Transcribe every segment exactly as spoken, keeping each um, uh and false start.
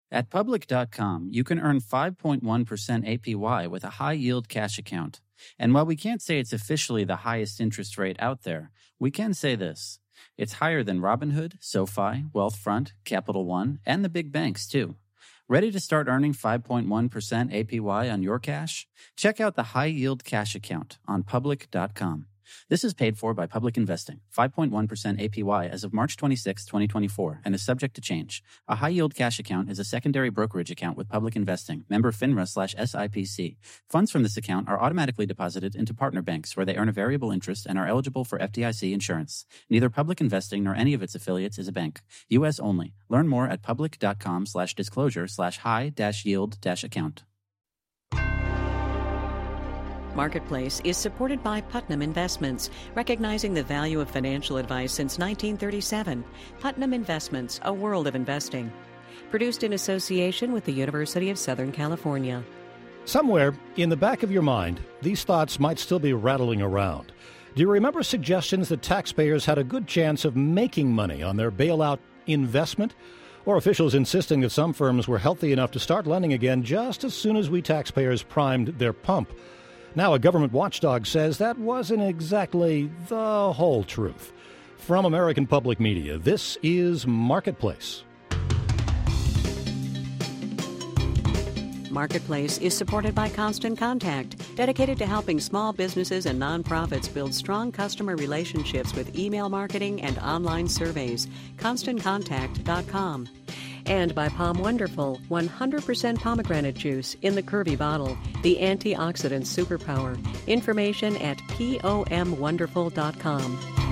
At Public dot com, you can earn five point one percent A P Y with a high-yield cash account. And while we can't say it's officially the highest interest rate out there, we can say this. It's higher than Robinhood, SoFi, Wealthfront, Capital One, and the big banks, too. Ready to start earning five point one percent A P Y on your cash? Check out the high-yield cash account on Public dot com. This is paid for by Public Investing, five point one percent A P Y as of March twenty-sixth, twenty twenty-four, and is subject to change. A high-yield cash account is a secondary brokerage account with Public Investing, member FINRA slash S I P C. Funds from this account are automatically deposited into partner banks where they earn a variable interest and are eligible for F D I C insurance. Neither Public Investing nor any of its affiliates is a bank. U S only. Learn more at Public dot com slash disclosure slash high dash yield dash account. Marketplace is supported by Putnam Investments, recognizing the value of financial advice since nineteen thirty-seven. Putnam Investments, a world of investing. Produced in association with the University of Southern California. Somewhere in the back of your mind, these thoughts might still be rattling around. Do you remember suggestions that taxpayers had a good chance of making money on their bailout investment? Or officials insisting that some firms were healthy enough to start lending again just as soon as we taxpayers primed their pump? Now a government watchdog says that wasn't exactly the whole truth. From American Public Media, this is Marketplace. Marketplace is supported by Constant Contact, dedicated to helping small businesses and nonprofits build strong customer relationships with email marketing and online surveys. constant contact dot com. And by Palm Wonderful, one hundred percent pomegranate juice in the curvy bottle, the antioxidant superpower. Information at pom wonderful dot com.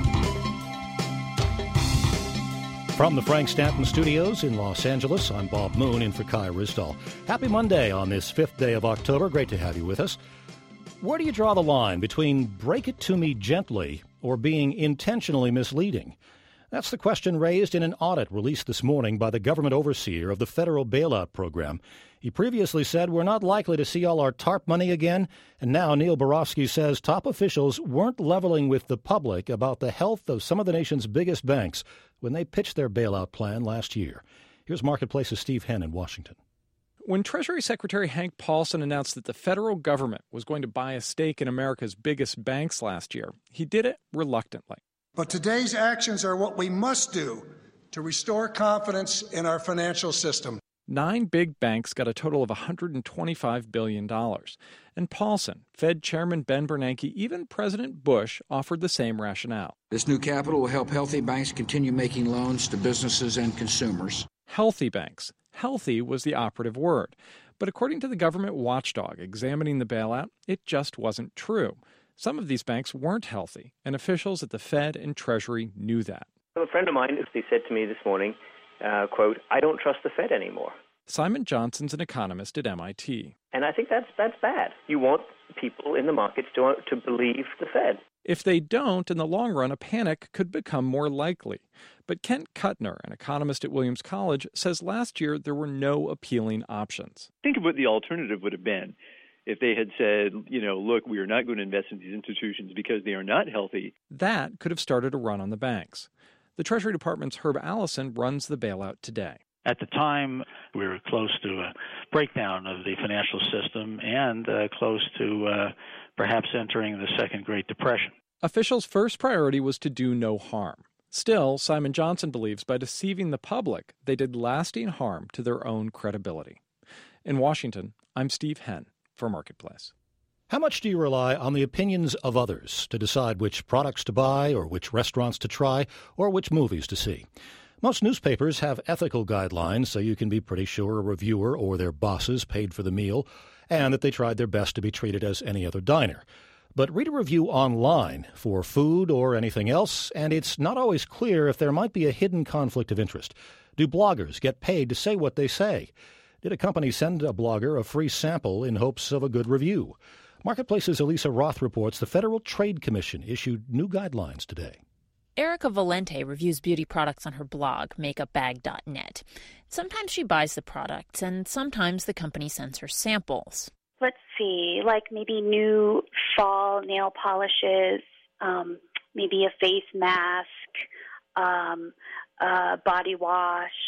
From the Frank Stanton Studios in Los Angeles, I'm Bob Moon in for Kai Risdall. Happy Monday on this fifth day of October. Great to have you with us. Where do you draw the line between break it to me gently or being intentionally misleading? That's the question raised in an audit released this morning by the government overseer of the federal bailout program. He previously said we're not likely to see all our TARP money again, and now Neil Barofsky says top officials weren't leveling with the public about the health of some of the nation's biggest banks when they pitched their bailout plan last year. Here's Marketplace's Steve Henn in Washington. When Treasury Secretary Hank Paulson announced that the federal government was going to buy a stake in America's biggest banks last year, he did it reluctantly. But today's actions are what we must do to restore confidence in our financial system. Nine big banks got a total of one hundred twenty-five billion dollars. And Paulson, Fed Chairman Ben Bernanke, even President Bush offered the same rationale. This new capital will help healthy banks continue making loans to businesses and consumers. Healthy banks. Healthy was the operative word. But according to the government watchdog examining the bailout, it just wasn't true. Some of these banks weren't healthy, and officials at the Fed and Treasury knew that. A friend of mine said to me this morning, uh, quote, I don't trust the Fed anymore. Simon Johnson's an economist at M I T. And I think that's that's bad. You want people in the markets to, to believe the Fed. If they don't, in the long run, a panic could become more likely. But Kent Kuttner, an economist at Williams College, says last year there were no appealing options. Think of what the alternative would have been. If they had said, you know, look, we are not going to invest in these institutions because they are not healthy. That could have started a run on the banks. The Treasury Department's Herb Allison runs the bailout today. At the time, we were close to a breakdown of the financial system and uh, close to uh, perhaps entering the Second Great Depression. Officials' first priority was to do no harm. Still, Simon Johnson believes by deceiving the public, they did lasting harm to their own credibility. In Washington, I'm Steve Henn for Marketplace. How much do you rely on the opinions of others to decide which products to buy or which restaurants to try or which movies to see? Most newspapers have ethical guidelines so you can be pretty sure a reviewer or their bosses paid for the meal and that they tried their best to be treated as any other diner. But read a review online for food or anything else, and it's not always clear if there might be a hidden conflict of interest. Do bloggers get paid to say what they say? Did a company send a blogger a free sample in hopes of a good review? Marketplace's Elisa Roth reports the Federal Trade Commission issued new guidelines today. Erica Valente reviews beauty products on her blog, makeup bag dot net. Sometimes she buys the products, and sometimes the company sends her samples. Let's see, like maybe new fall nail polishes, um, maybe a face mask, um, a body wash.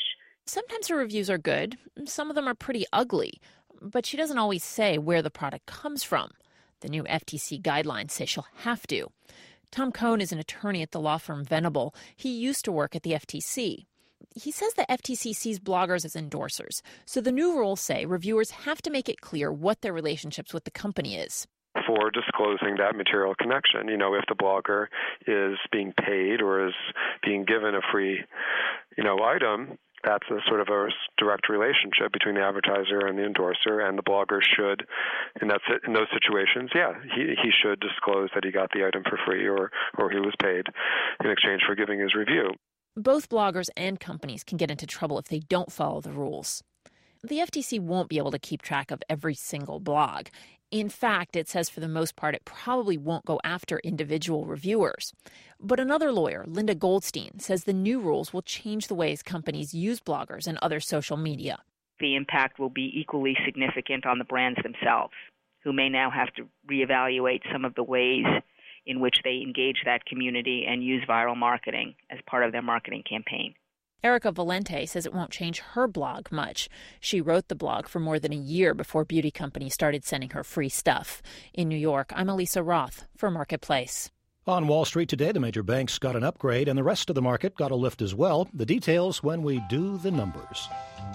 Sometimes her reviews are good. Some of them are pretty ugly. But she doesn't always say where the product comes from. The new F T C guidelines say she'll have to. Tom Cohn is an attorney at the law firm Venable. He used to work at the F T C. He says the F T C sees bloggers as endorsers. So the new rules say reviewers have to make it clear what their relationships with the company is. For disclosing that material connection. You know, if the blogger is being paid or is being given a free, you know, item, that's a sort of a direct relationship between the advertiser and the endorser, and the blogger should, in that in those situations, yeah, he he should disclose that he got the item for free or or he was paid in exchange for giving his review. Both bloggers and companies can get into trouble if they don't follow the rules. The F T C won't be able to keep track of every single blog. In fact, it says for the most part it probably won't go after individual reviewers. But another lawyer, Linda Goldstein, says the new rules will change the ways companies use bloggers and other social media. The impact will be equally significant on the brands themselves, who may now have to reevaluate some of the ways in which they engage that community and use viral marketing as part of their marketing campaign. Erica Valente says it won't change her blog much. She wrote the blog for more than a year before beauty companies started sending her free stuff. In New York, I'm Elisa Roth for Marketplace. On Wall Street today, the major banks got an upgrade and the rest of the market got a lift as well. The details when we do the numbers.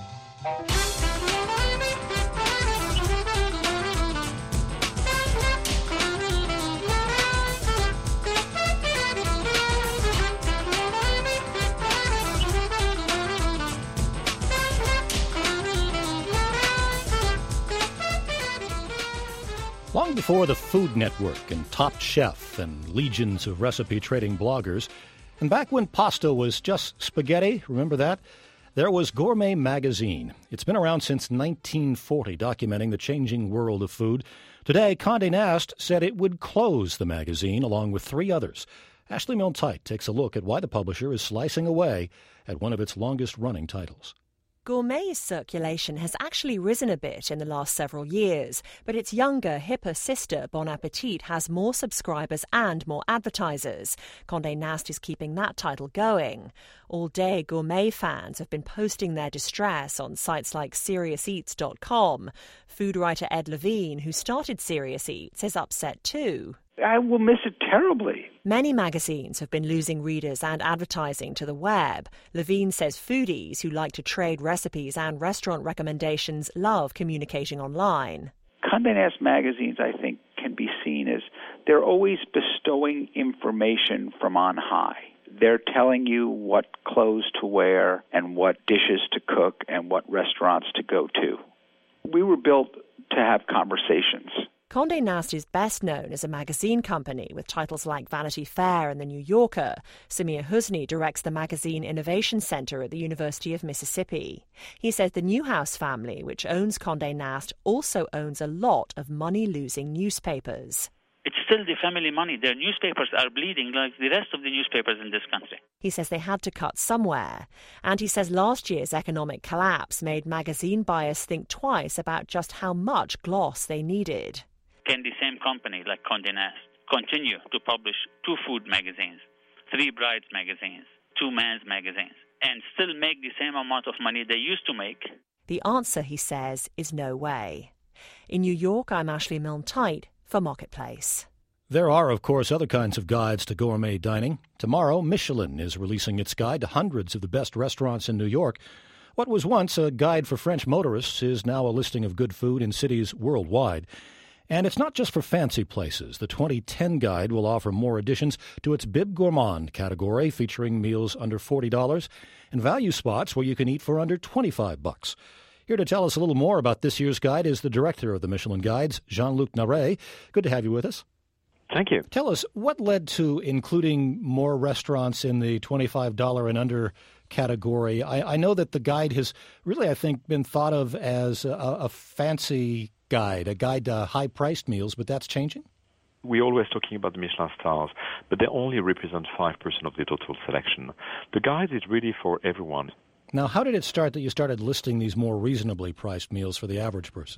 Long before the Food Network and Top Chef and legions of recipe-trading bloggers, and back when pasta was just spaghetti, remember that? There was Gourmet Magazine. It's been around since nineteen forty, documenting the changing world of food. Today, Condé Nast said it would close the magazine along with three others. Ashley Milne-Tyte takes a look at why the publisher is slicing away at one of its longest-running titles. Gourmet's circulation has actually risen a bit in the last several years, but its younger, hipper sister, Bon Appetit, has more subscribers and more advertisers. Condé Nast is keeping that title going. All day, Gourmet fans have been posting their distress on sites like serious eats dot com. Food writer Ed Levine, who started Serious Eats, is upset too. I will miss it terribly. Many magazines have been losing readers and advertising to the web. Levine says foodies who like to trade recipes and restaurant recommendations love communicating online. Condé Nast magazines, I think, can be seen as they're always bestowing information from on high. They're telling you what clothes to wear and what dishes to cook and what restaurants to go to. We were built to have conversations. Condé Nast is best known as a magazine company with titles like Vanity Fair and The New Yorker. Samir Husni directs the Magazine Innovation Center at the University of Mississippi. He says the Newhouse family, which owns Condé Nast, also owns a lot of money-losing newspapers. It's still the family money. Their newspapers are bleeding like the rest of the newspapers in this country. He says they had to cut somewhere. And he says last year's economic collapse made magazine buyers think twice about just how much gloss they needed. Can the same company like Condé Nast continue to publish two food magazines, three brides magazines, two men's magazines, and still make the same amount of money they used to make? The answer, he says, is no way. In New York, I'm Ashley Milne-Tyte for Marketplace. There are, of course, other kinds of guides to gourmet dining. Tomorrow, Michelin is releasing its guide to hundreds of the best restaurants in New York. What was once a guide for French motorists is now a listing of good food in cities worldwide. And it's not just for fancy places. The twenty ten guide will offer more additions to its Bib Gourmand category, featuring meals under forty dollars and value spots where you can eat for under twenty-five bucks. Here to tell us a little more about this year's guide is the director of the Michelin Guides, Jean-Luc Naret. Good to have you with us. Thank you. Tell us, what led to including more restaurants in the twenty-five dollars and under category? I, I know that the guide has really, I think, been thought of as a, a fancy guide, a guide to high-priced meals, but that's changing? We're always talking about the Michelin stars, but they only represent five percent of the total selection. The guide is really for everyone. Now, how did it start that you started listing these more reasonably priced meals for the average person?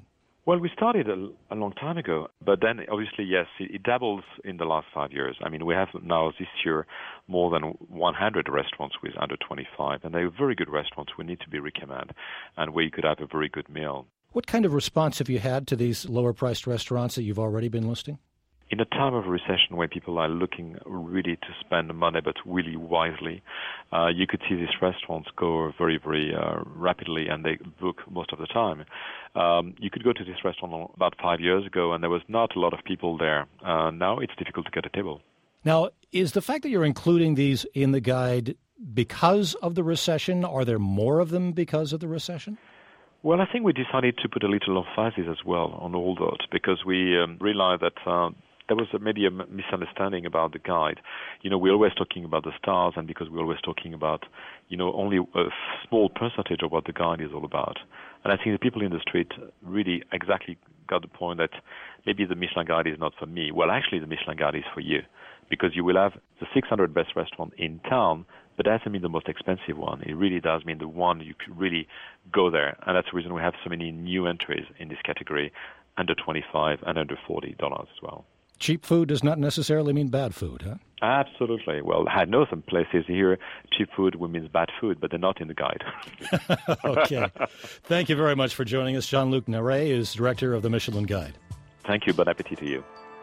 Well, we started a, a long time ago, but then obviously, yes, it, it doubles in the last five years. I mean, we have now this year more than one hundred restaurants with under twenty-five, and they're very good restaurants we need to be recommended, and where you could have a very good meal. What kind of response have you had to these lower-priced restaurants that you've already been listing? In a time of recession where people are looking really to spend money but really wisely, uh, you could see these restaurants go very, very uh, rapidly, and they book most of the time. Um, you could go to this restaurant about five years ago, and there was not a lot of people there. Uh, now it's difficult to get a table. Now, is the fact that you're including these in the guide because of the recession? Are there more of them because of the recession? Well, I think we decided to put a little emphasis as well on all that because we um, realized that uh, there was a, maybe a misunderstanding about the guide. You know, we're always talking about the stars, and because we're always talking about, you know, only a small percentage of what the guide is all about. And I think the people in the street really exactly got the point that maybe the Michelin guide is not for me. Well, actually, the Michelin guide is for you because you will have the six hundred best restaurants in town, but that doesn't mean the most expensive one. It really does mean the one you could really go there. And that's the reason we have so many new entries in this category, under twenty-five and under forty dollars as well. Cheap food does not necessarily mean bad food, huh? Absolutely. Well, I know some places here, cheap food means bad food, but they're not in the guide. Okay. Thank you very much for joining us. Jean-Luc Naret is director of the Michelin Guide. Thank you. Bon appétit to you.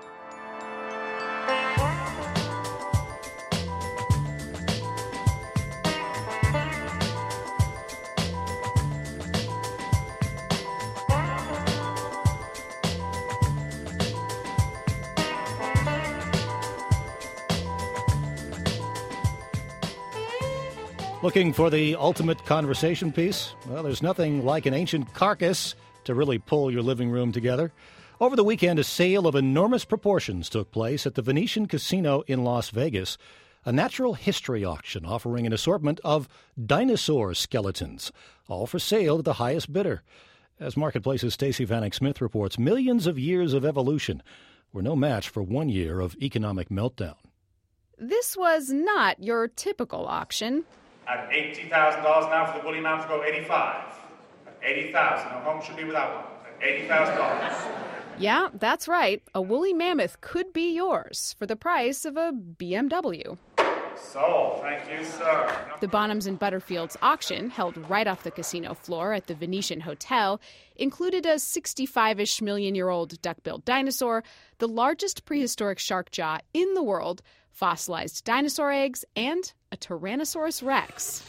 Looking for the ultimate conversation piece? Well, there's nothing like an ancient carcass to really pull your living room together. Over the weekend, a sale of enormous proportions took place at the Venetian Casino in Las Vegas, a natural history auction offering an assortment of dinosaur skeletons, all for sale to the highest bidder. As Marketplace's Stacey Vanek Smith reports, millions of years of evolution were no match for one year of economic meltdown. This was not your typical auction. At eighty thousand dollars now for the woolly mammoth, go eighty-five. At eighty thousand dollars, no home should be without one. At eighty thousand dollars. Yeah, that's right. A woolly mammoth could be yours for the price of a B M W. So, thank you, sir. The Bonhams and Butterfields auction, held right off the casino floor at the Venetian Hotel, included a sixty-five-ish million-year-old duck-billed dinosaur, the largest prehistoric shark jaw in the world, fossilized dinosaur eggs, and a Tyrannosaurus Rex.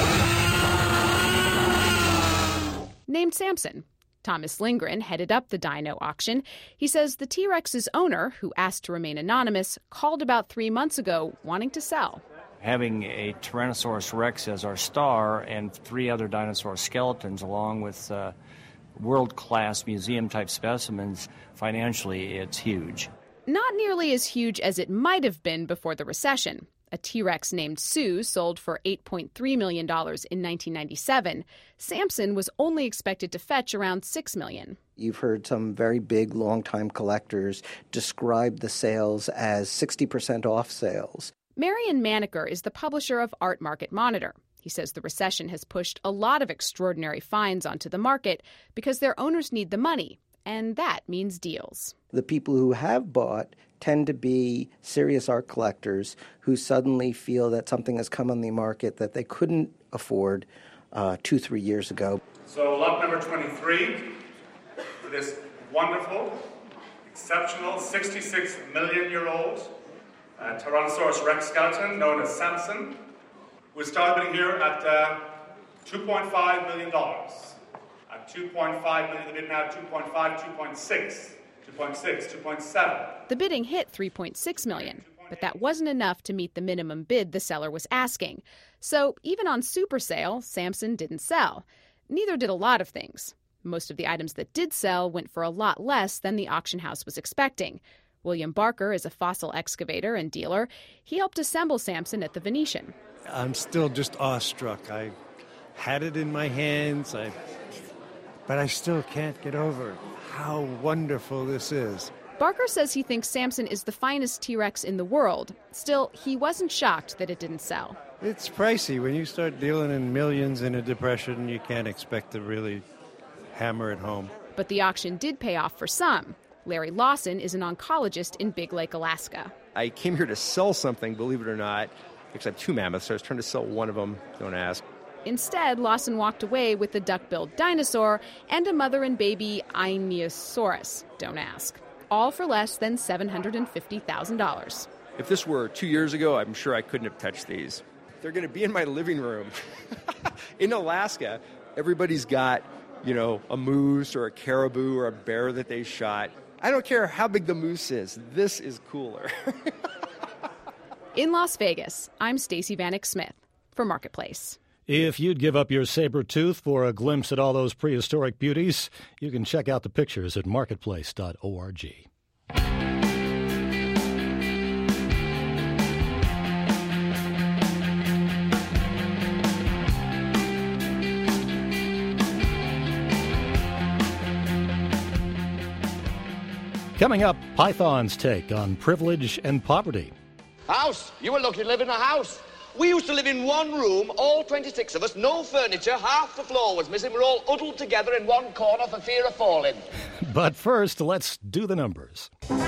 Named Samson. Thomas Lindgren headed up the dino auction. He says the T-Rex's owner, who asked to remain anonymous, called about three months ago wanting to sell. Having a Tyrannosaurus Rex as our star and three other dinosaur skeletons along with uh, world-class museum-type specimens, financially it's huge. Not nearly as huge as it might have been before the recession. A T-Rex named Sue sold for eight point three million dollars in nineteen ninety-seven. Samson was only expected to fetch around six million dollars. You've heard some very big, long-time collectors describe the sales as sixty percent off sales. Marion Maneker is the publisher of Art Market Monitor. He says the recession has pushed a lot of extraordinary finds onto the market because their owners need the money, and that means deals. The people who have bought tend to be serious art collectors who suddenly feel that something has come on the market that they couldn't afford uh, two, three years ago. So lot number twenty-three for this wonderful, exceptional, sixty-six million year old uh, Tyrannosaurus Rex skeleton known as Samson. We started bidding here at uh, two point five million dollars. At two point five million dollars, the bid now two point five, two point six. two point six, two point seven. The bidding hit three point six million dollars, but that wasn't enough to meet the minimum bid the seller was asking. So even on super sale, Samson didn't sell. Neither did a lot of things. Most of the items that did sell went for a lot less than the auction house was expecting. William Barker is a fossil excavator and dealer. He helped assemble Samson at the Venetian. I'm still just awestruck. I had it in my hands, I, but I still can't get over how wonderful this is. Barker says he thinks Samson is the finest T-Rex in the world. Still, he wasn't shocked that it didn't sell. It's pricey. When you start dealing in millions in a depression, you can't expect to really hammer it home. But the auction did pay off for some. Larry Lawson is an oncologist in Big Lake, Alaska. I came here to sell something, believe it or not. Actually, I have two mammoths, so I was trying to sell one of them. Don't ask. Instead, Lawson walked away with the duck-billed dinosaur and a mother and baby Einiosaurus. Don't ask. All for less than seven hundred fifty thousand dollars. If this were two years ago, I'm sure I couldn't have touched these. They're going to be in my living room. In Alaska, everybody's got, you know, a moose or a caribou or a bear that they shot. I don't care how big the moose is. This is cooler. In Las Vegas, I'm Stacey Vanek Smith for Marketplace. If you'd give up your saber tooth for a glimpse at all those prehistoric beauties, you can check out the pictures at marketplace dot org. Coming up, Python's take on privilege and poverty. House? You were lucky to live in a house. We used to live in one room, all twenty-six of us, no furniture, half the floor was missing. We're all huddled together in one corner for fear of falling. But first, let's do the numbers.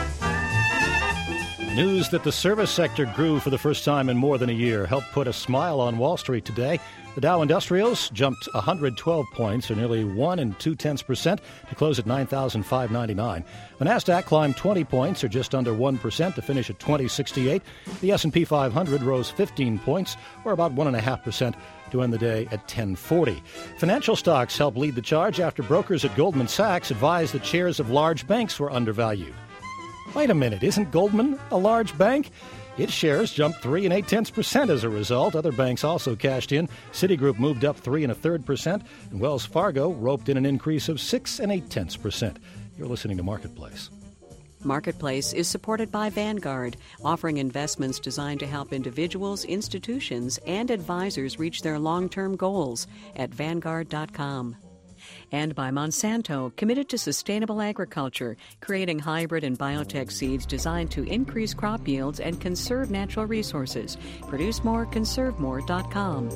News that the service sector grew for the first time in more than a year helped put a smile on Wall Street today. The Dow Industrials jumped one hundred twelve points, or nearly one and two-tenths percent, to close at nine thousand five hundred ninety-nine. The Nasdaq climbed twenty points, or just under one percent, to finish at twenty sixty-eight. The S and P five hundred rose fifteen points, or about one point five percent, to end the day at ten forty. Financial stocks helped lead the charge after brokers at Goldman Sachs advised that shares of large banks were undervalued. Wait a minute, isn't Goldman a large bank? Its shares jumped three and eight tenths percent as a result. Other banks also cashed in. Citigroup moved up three and a third percent, and Wells Fargo roped in an increase of six and eight tenths percent. You're listening to Marketplace. Marketplace is supported by Vanguard, offering investments designed to help individuals, institutions, and advisors reach their long-term goals at vanguard dot com. And by Monsanto, committed to sustainable agriculture, creating hybrid and biotech seeds designed to increase crop yields and conserve natural resources. Produce more, conserve more dot com.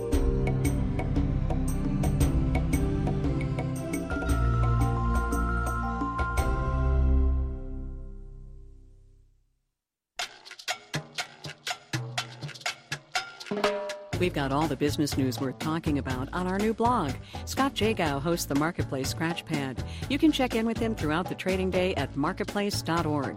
We've got all the business news worth talking about on our new blog. Scott Jagow hosts the Marketplace Scratchpad. You can check in with him throughout the trading day at marketplace dot org.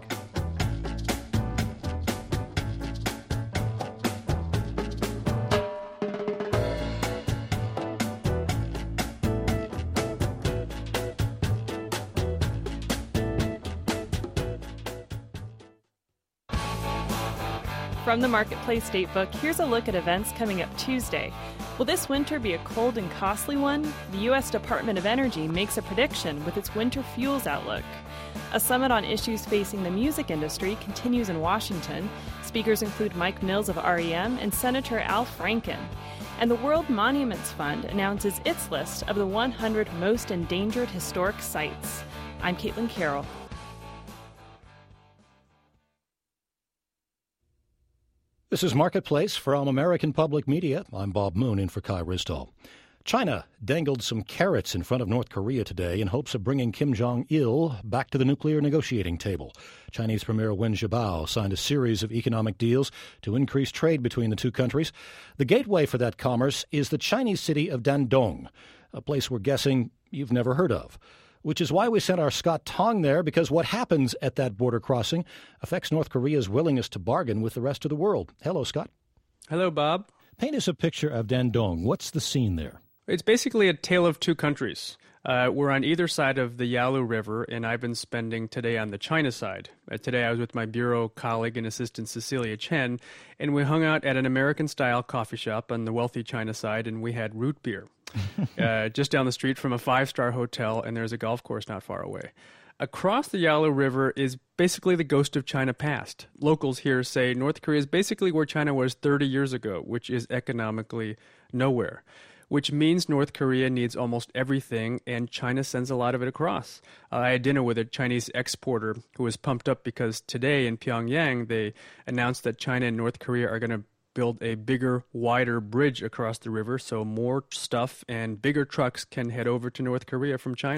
From the Marketplace Datebook, here's a look at events coming up Tuesday. Will this winter be a cold and costly one? The U S Department of Energy makes a prediction with its winter fuels outlook. A summit on issues facing the music industry continues in Washington. Speakers include Mike Mills of R E M and Senator Al Franken. And the World Monuments Fund announces its list of the one hundred most endangered historic sites. I'm Caitlin Carroll. This is Marketplace from American Public Media. I'm Bob Moon in for Kai Risdall. China dangled some carrots in front of North Korea today in hopes of bringing Kim Jong-il back to the nuclear negotiating table. Chinese Premier Wen Jiabao signed a series of economic deals to increase trade between the two countries. The gateway for that commerce is the Chinese city of Dandong, a place we're guessing you've never heard of. Which is why we sent our Scott Tong there, because what happens at that border crossing affects North Korea's willingness to bargain with the rest of the world. Hello, Scott. Hello, Bob. Paint us a picture of Dandong. What's the scene there? It's basically a tale of two countries. Uh, we're on either side of the Yalu River, and I've been spending today on the China side. Uh, today I was with my bureau colleague and assistant Cecilia Chen, and we hung out at an American-style coffee shop on the wealthy China side, and we had root beer. uh, just down the street from a five-star hotel, and there's a golf course not far away. Across the Yalu River is basically the ghost of China past. Locals here say North Korea is basically where China was thirty years ago, which is economically nowhere. Which means North Korea needs almost everything, and China sends a lot of it across. Uh, I had dinner with a Chinese exporter who was pumped up because today in Pyongyang, they announced that China and North Korea are going to build a bigger, wider bridge across the river so more stuff and bigger trucks can head over to North Korea from China.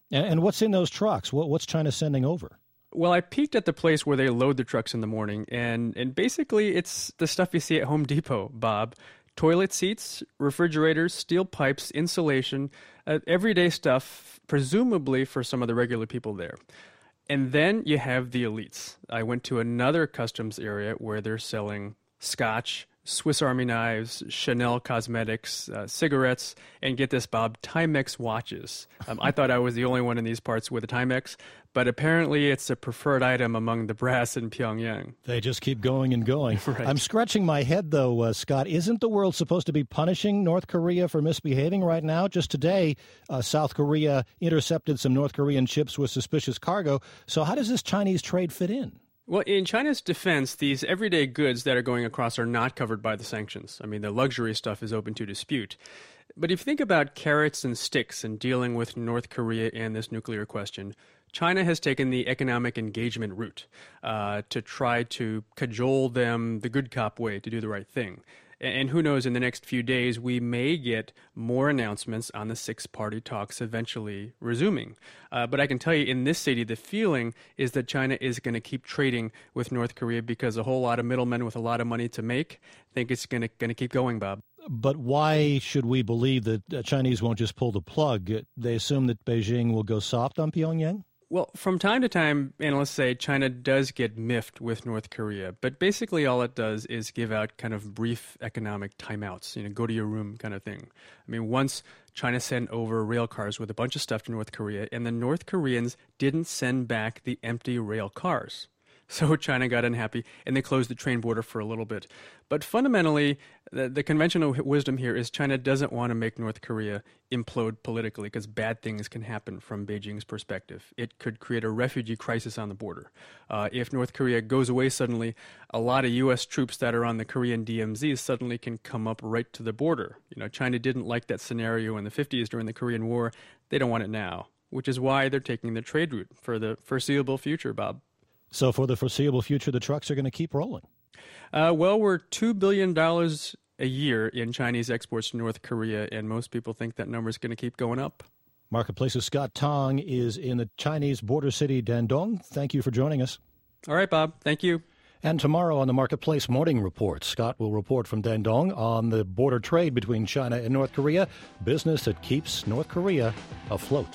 And, and what's in those trucks? What, what's China sending over? Well, I peeked at the place where they load the trucks in the morning, and, and basically it's the stuff you see at Home Depot, Bob. Toilet seats, refrigerators, steel pipes, insulation, uh, everyday stuff, presumably for some of the regular people there. And then you have the elites. I went to another customs area where they're selling scotch, Swiss Army knives, Chanel cosmetics, uh, cigarettes, and get this, Bob, Timex watches. Um, I thought I was the only one in these parts with a Timex, but apparently it's a preferred item among the brass in Pyongyang. They just keep going and going. Right. I'm scratching my head, though, uh, Scott. Isn't the world supposed to be punishing North Korea for misbehaving right now? Just today, uh, South Korea intercepted some North Korean ships with suspicious cargo. So how does this Chinese trade fit in? Well, in China's defense, these everyday goods that are going across are not covered by the sanctions. I mean, the luxury stuff is open to dispute. But if you think about carrots and sticks in dealing with North Korea and this nuclear question, China has taken the economic engagement route uh, to try to cajole them the good cop way to do the right thing. And who knows, in the next few days, we may get more announcements on the six-party talks eventually resuming. Uh, but I can tell you, in this city, the feeling is that China is going to keep trading with North Korea because a whole lot of middlemen with a lot of money to make think it's going to going to keep going, Bob. But why should we believe that the Chinese won't just pull the plug? They assume that Beijing will go soft on Pyongyang? Well, from time to time, analysts say China does get miffed with North Korea, but basically all it does is give out kind of brief economic timeouts, you know, go to your room kind of thing. I mean, once China sent over rail cars with a bunch of stuff to North Korea, and the North Koreans didn't send back the empty rail cars. So China got unhappy, and they closed the train border for a little bit. But fundamentally, the, the conventional wisdom here is China doesn't want to make North Korea implode politically because bad things can happen from Beijing's perspective. It could create a refugee crisis on the border. Uh, if North Korea goes away suddenly, a lot of U S troops that are on the Korean D M Z suddenly can come up right to the border. You know, China didn't like that scenario in the fifties during the Korean War. They don't want it now, which is why they're taking the trade route for the foreseeable future, Bob. So for the foreseeable future, the trucks are going to keep rolling? Uh, well, we're two billion dollars a year in Chinese exports to North Korea, and most people think that number is going to keep going up. Marketplace's Scott Tong is in the Chinese border city Dandong. Thank you for joining us. All right, Bob. Thank you. And tomorrow on the Marketplace Morning Report, Scott will report from Dandong on the border trade between China and North Korea, business that keeps North Korea afloat.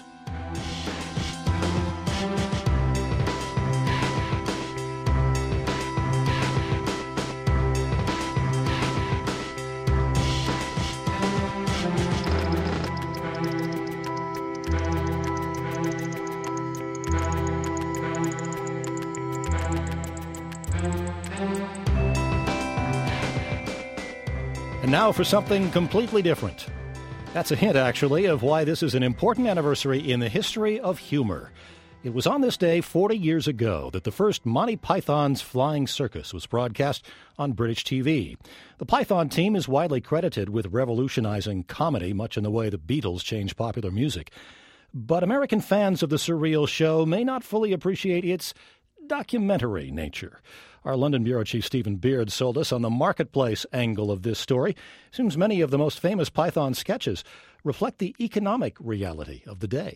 And now for something completely different. That's a hint, actually, of why this is an important anniversary in the history of humor. It was on this day forty years ago that the first Monty Python's Flying Circus was broadcast on British T V. The Python team is widely credited with revolutionizing comedy, much in the way the Beatles changed popular music. But American fans of the surreal show may not fully appreciate its documentary nature. Our London bureau chief Stephen Beard sold us on the marketplace angle of this story. Seems many of the most famous Python sketches reflect the economic reality of the day.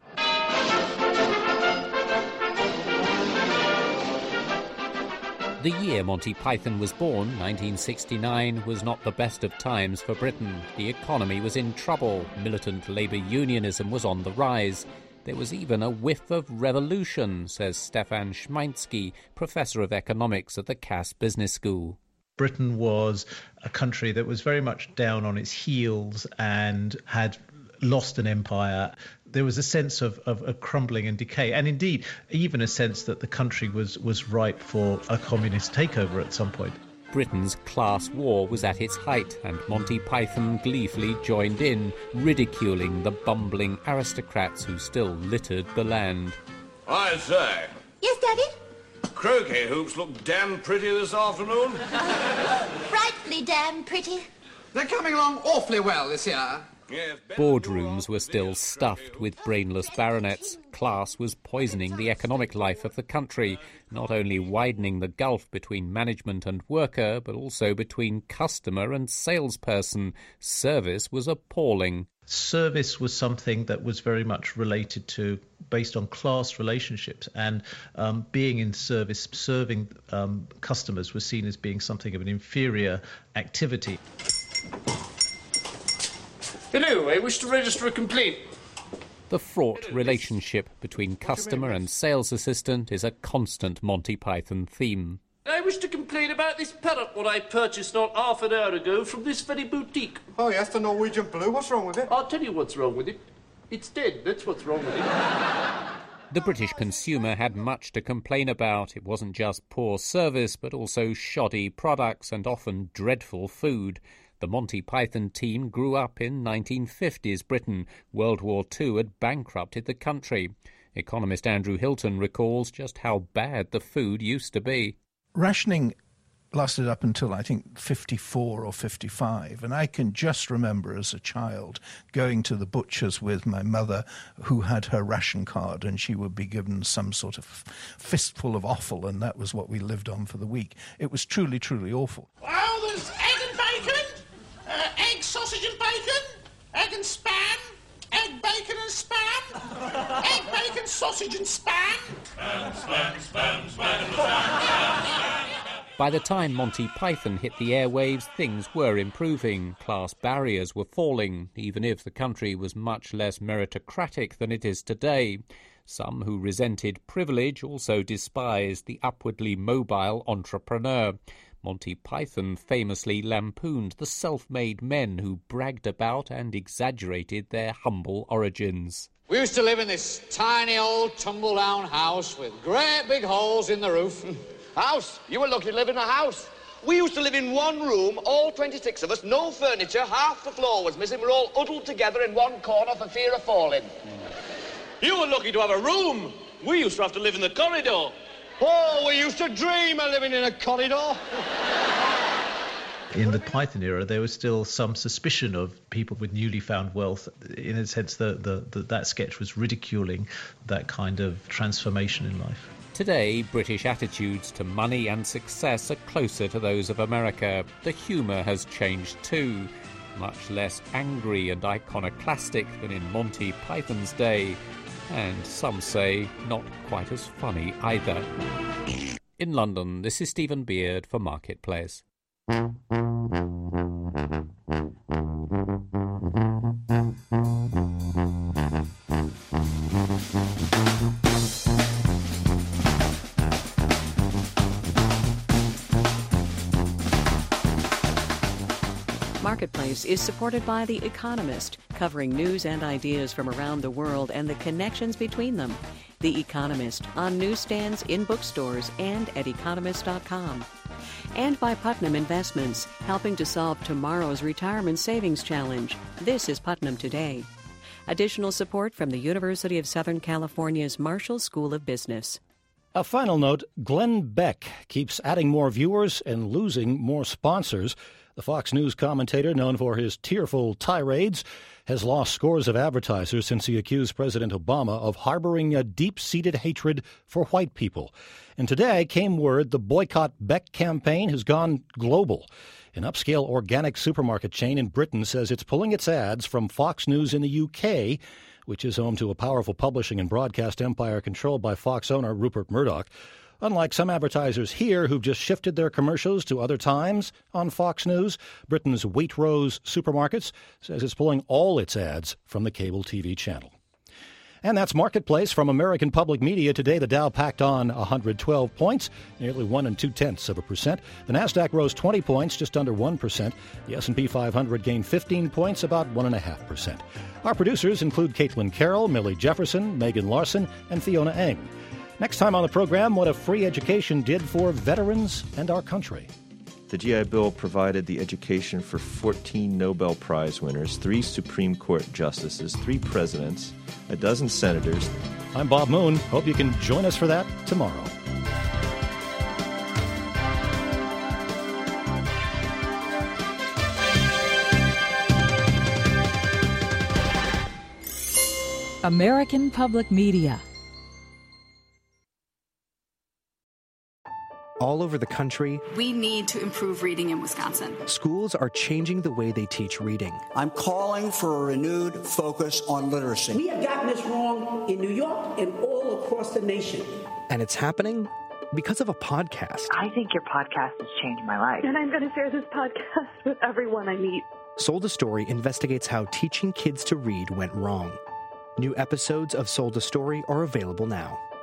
The year Monty Python was born, nineteen sixty-nine, was not the best of times for Britain. The economy was in trouble. Militant labour unionism was on the rise. There was even a whiff of revolution, says Stefan Schmeinsky, professor of economics at the Cass Business School. Britain was a country that was very much down on its heels and had lost an empire. There was a sense of, of, of crumbling and decay, and indeed even a sense that the country was, was ripe for a communist takeover at some point. Britain's class war was at its height, and Monty Python gleefully joined in, ridiculing the bumbling aristocrats who still littered the land. I say. Yes, Daddy? Croquet hoops look damn pretty this afternoon. Frightfully damn pretty. They're coming along awfully well this year. Boardrooms were still stuffed with brainless baronets. Class was poisoning the economic life of the country, not only widening the gulf between management and worker, but also between customer and salesperson. Service was appalling. Service was something that was very much related to, based on class relationships, and um, being in service, serving um, customers was seen as being something of an inferior activity. Hello, I wish to register a complaint. The fraught relationship between customer and sales assistant is a constant Monty Python theme. I wish to complain about this parrot what I purchased not half an hour ago from this very boutique. Oh yes, the Norwegian blue. What's wrong with it? I'll tell you what's wrong with it. It's dead, that's what's wrong with it. The British consumer had much to complain about. It wasn't just poor service, but also shoddy products and often dreadful food. The Monty Python team grew up in nineteen fifties Britain. World War Two had bankrupted the country. Economist Andrew Hilton recalls just how bad the food used to be. Rationing lasted up until, I think, fifty-four or fifty-five, and I can just remember as a child going to the butcher's with my mother, who had her ration card, and she would be given some sort of fistful of offal, and that was what we lived on for the week. It was truly, truly awful. Well, there's egg and bacon, uh, egg, sausage and bacon, egg and spam, egg, bacon and spam, egg, bacon, sausage and spam. Spam, spam, spam, spam, spam. By the time Monty Python hit the airwaves, things were improving. Class barriers were falling, even if the country was much less meritocratic than it is today. Some who resented privilege also despised the upwardly mobile entrepreneur. Monty Python famously lampooned the self-made men who bragged about and exaggerated their humble origins. We used to live in this tiny old tumble-down house with great big holes in the roof. House? You were lucky to live in a house. We used to live in one room, all twenty-six of us, no furniture, half the floor was missing. We're all huddled together in one corner for fear of falling. You were lucky to have a room. We used to have to live in the corridor. Oh, we used to dream of living in a corridor. In the Python era, there was still some suspicion of people with newly found wealth. In a sense, the, the, the, that sketch was ridiculing that kind of transformation in life. Today, British attitudes to money and success are closer to those of America. The humour has changed too. Much less angry and iconoclastic than in Monty Python's day. And some say not quite as funny either. In London, this is Stephen Beard for Marketplace. Marketplace is supported by The Economist, covering news and ideas from around the world and the connections between them. The Economist, on newsstands, in bookstores, and at economist dot com. And by Putnam Investments, helping to solve tomorrow's retirement savings challenge. This is Putnam Today. Additional support from the University of Southern California's Marshall School of Business. A final note, Glenn Beck keeps adding more viewers and losing more sponsors. The Fox News commentator, known for his tearful tirades, has lost scores of advertisers since he accused President Obama of harboring a deep-seated hatred for white people. And today came word the Boycott Beck campaign has gone global. An upscale organic supermarket chain in Britain says it's pulling its ads from Fox News in the U K, which is home to a powerful publishing and broadcast empire controlled by Fox owner Rupert Murdoch. Unlike some advertisers here who've just shifted their commercials to other times on Fox News, Britain's Waitrose Supermarkets says it's pulling all its ads from the cable T V channel. And that's Marketplace from American Public Media. Today, the Dow packed on one hundred twelve points, nearly one and two-tenths of a percent. The Nasdaq rose twenty points, just under one percent. The S and P five hundred gained fifteen points, about one point five percent. Our producers include Caitlin Carroll, Millie Jefferson, Megan Larson, and Fiona Eng. Next time on the program, what a free education did for veterans and our country. The G I Bill provided the education for fourteen Nobel Prize winners, three Supreme Court justices, three presidents, a dozen senators. I'm Bob Moon. Hope you can join us for that tomorrow. American Public Media. all over the country. We need to improve reading in Wisconsin. Schools are changing the way they teach reading. I'm calling for a renewed focus on literacy. We have gotten this wrong in New York and all across the nation. And it's happening because of a podcast. I think your podcast has changed my life. And I'm going to share this podcast with everyone I meet. Sold a Story investigates how teaching kids to read went wrong. New episodes of Sold a Story are available now.